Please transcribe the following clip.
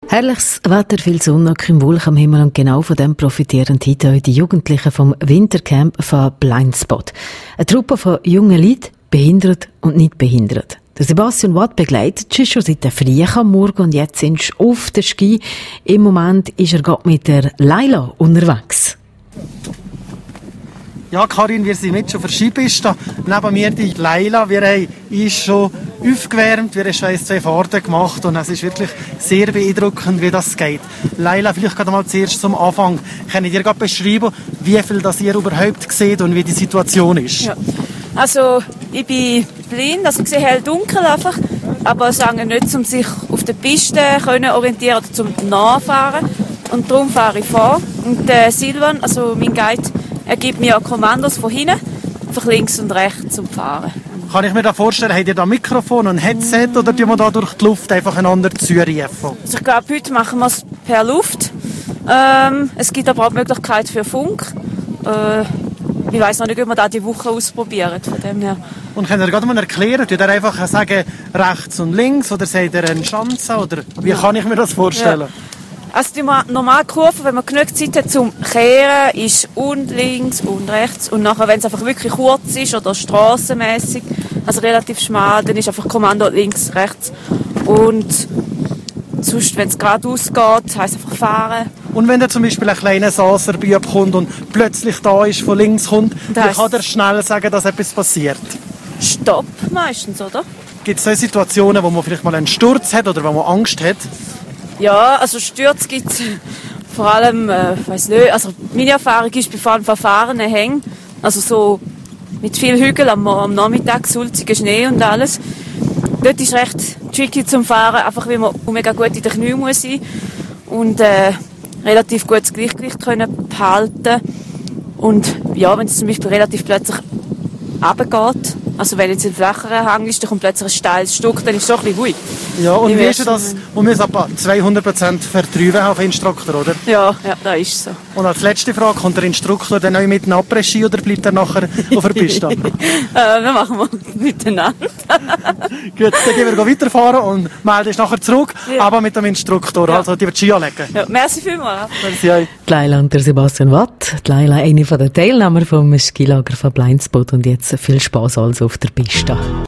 Herrliches Wetter, viel Sonne, kein Wolken am Himmel und genau von dem profitieren heute die Jugendlichen vom Wintercamp von Blindspot. Eine Truppe von jungen Leuten, behindert und nicht behindert. Der Sebastian Watt begleitet sie schon seit der Früh am Morgen und jetzt sind sie auf der Ski. Im Moment ist er gerade mit der Laila unterwegs. Ja, Karin, wir sind mit schon auf der Skipiste. Neben mir die Laila. Wir haben uns schon aufgewärmt, wir haben schon 1-2 Fahrten gemacht und es ist wirklich sehr beeindruckend, wie das geht. Laila, vielleicht gerade mal zuerst zum Anfang. Könnt ihr gerade beschreiben, wie viel das ihr überhaupt seht und wie die Situation ist? Ja. Also, ich bin blind, also ich sehe hell dunkel einfach, aber sagen nicht, um sich auf der Piste können orientieren oder zum Nachfahren. Und darum fahre ich vor. Und Silvan, also mein Guide, er gibt mir Kommandos von hinten, einfach links und rechts zum Fahren. Kann ich mir da vorstellen, habt ihr da Mikrofon und Headset oder tun wir da durch die Luft einfach einander zurufen? Also ich glaube, heute machen wir es per Luft. Es gibt aber auch die Möglichkeit für Funk. Ich weiss noch nicht, ob wir das die Woche ausprobieren. Von dem her. Und könnt ihr gerade mal erklären, tut ihr einfach sagen, rechts und links oder seht ihr eine Chance? Oder wie kann ich mir das vorstellen? Ja. Also die normale Kurve, wenn man genug Zeit hat zum Kehren, ist und links und rechts. Und nachher, wenn es einfach wirklich kurz ist oder strassenmässig, also relativ schmal, dann ist einfach Kommando links, rechts. Und sonst, wenn es geradeaus geht, heisst einfach fahren. Und wenn da zum Beispiel ein kleiner Saserbub kommt und plötzlich da ist, von links kommt, dann kann er schnell sagen, dass etwas passiert? Stopp meistens, oder? Gibt es solche Situationen, wo man vielleicht mal einen Sturz hat oder wo man Angst hat? Ja, also Stürze gibt es vor allem, weiss nicht, also meine Erfahrung ist bei verfahrenen Hängen, also so mit viel Hügeln am Nachmittag, sulziger Schnee und alles. Dort ist es recht tricky zum Fahren, einfach weil man mega gut in den Knien muss sein und relativ gut das Gleichgewicht können behalten. Und ja, wenn es zum Beispiel relativ plötzlich runtergeht, also wenn jetzt ein flacherer Hang ist, dann kommt plötzlich ein steiles Stück, dann ist es so ein bisschen ruhig. Ja, und wie ist das? Man muss etwa 200% Vertrauen auf den Instruktor, oder? Ja, das ist so. Und als letzte Frage, kommt der Instruktor dann auch mit einem Après-Ski oder bleibt er nachher auf der Piste? Dann machen wir miteinander. Gut, dann gehen wir weiterfahren und melden uns nachher zurück, ja. Aber mit dem Instruktor, also die wird Ski anlegen. Ja, merci vielmals. Merci. Die Laila und der Sebastian Watt. Die Laila, eine der Teilnehmer vom Skilager von Blindspot und jetzt viel Spass also auf der Piste.